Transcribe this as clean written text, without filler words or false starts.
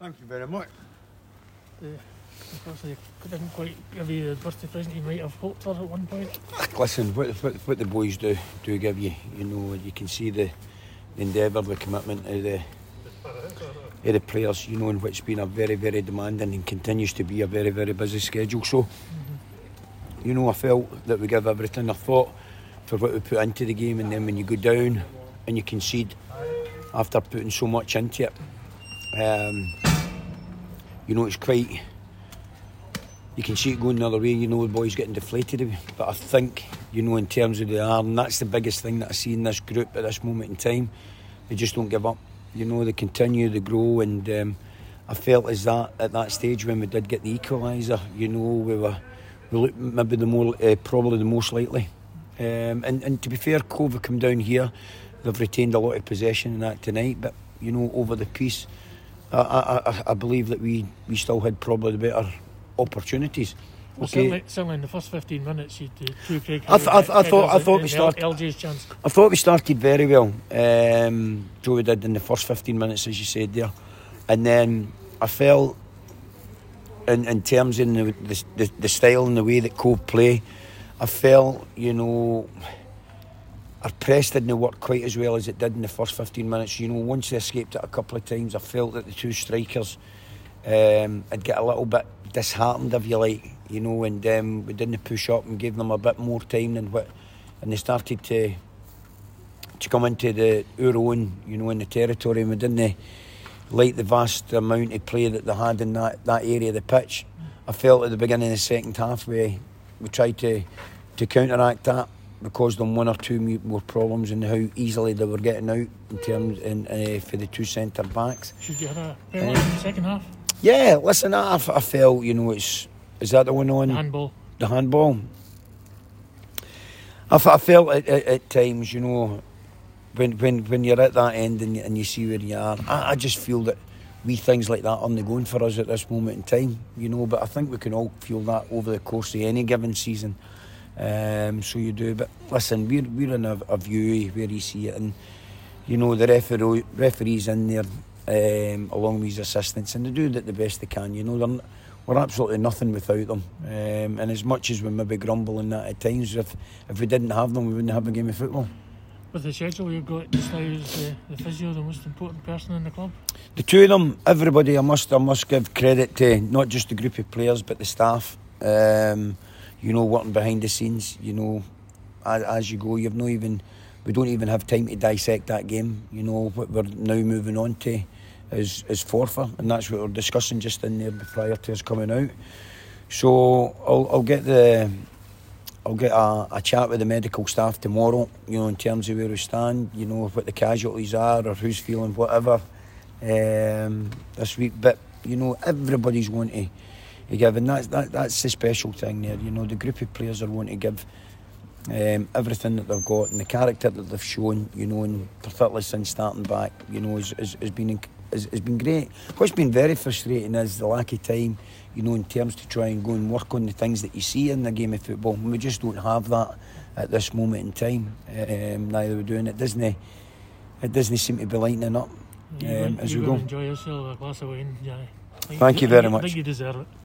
Thank you very much. Unfortunately, didn't quite give you the birthday present you might have hoped for at one point. Listen, what the boys do give you, you can see the endeavour, the commitment of the players, in which has been a very, very demanding and continues to be a very, very busy schedule. So, I felt that we give everything. I thought for what we put into the game, and then when you go down and you concede after putting so much into it, it's quite. You can see it going the other way, the boys getting deflated a bit. But I think, in terms of the arm, that's the biggest thing that I see in this group at this moment in time. They just don't give up. They continue, they grow, and I felt as that at that stage when we did get the equaliser, we looked maybe probably the most likely. And to be fair, Cove have come down here. They've retained a lot of possession in that tonight, but over the piece, I believe that we still had probably the better opportunities. Well, certainly in the first 15 minutes, you did two Craig. I thought we started. LJ's chance. I thought we started very well. Joe did in the first 15 minutes, as you said there, and then I felt in terms of the style and the way that Cove play, I felt our press didn't work quite as well as it did in the first 15 minutes. Once they escaped it a couple of times, I felt that the two strikers had get a little bit disheartened, if you like, and we didn't push up and gave them a bit more time and they started to come into our own, in the territory, and we didn't like the vast amount of play that they had in that area of the pitch. I felt at the beginning of the second half we tried to counteract that. We caused them one or two more problems in how easily they were getting out in terms for the two centre backs. Should you have a penalty in the second half? Yeah, listen, I felt, is that the one on? The handball. I felt at times, when you're at that end and you see where you are, I just feel that things like that aren't going for us at this moment in time, but I think we can all feel that over the course of any given season. So you do, but listen, we're in a view where you see it, and the referees in there, along with his assistants, and they do the best they can. We're absolutely nothing without them, and as much as we maybe grumble in that at times, if we didn't have them, we wouldn't have a game of football. With the schedule you've got just now, is the physio the most important person in the club? The two of them, everybody. I must give credit to not just the group of players but the staff. Working behind the scenes. As you go, we don't even have time to dissect that game. What we're now moving on to is forfeit, and that's what we're discussing just in there prior to us coming out. So I'll get a chat with the medical staff tomorrow, in terms of where we stand, what the casualties are or who's feeling whatever this week. But everybody's wanting to give, and that's the special thing there. The group of players are wanting to give everything that they've got, and the character that they've shown, and particularly since starting back, has been great. What's been very frustrating is the lack of time, in terms to try and go and work on the things that you see in the game of football. And we just don't have that at this moment in time. Neither we're doing it. It doesn't seem to be lightening up as we go. Enjoy yourself a glass of wine, Johnny. Thank you very much. I think you deserve it.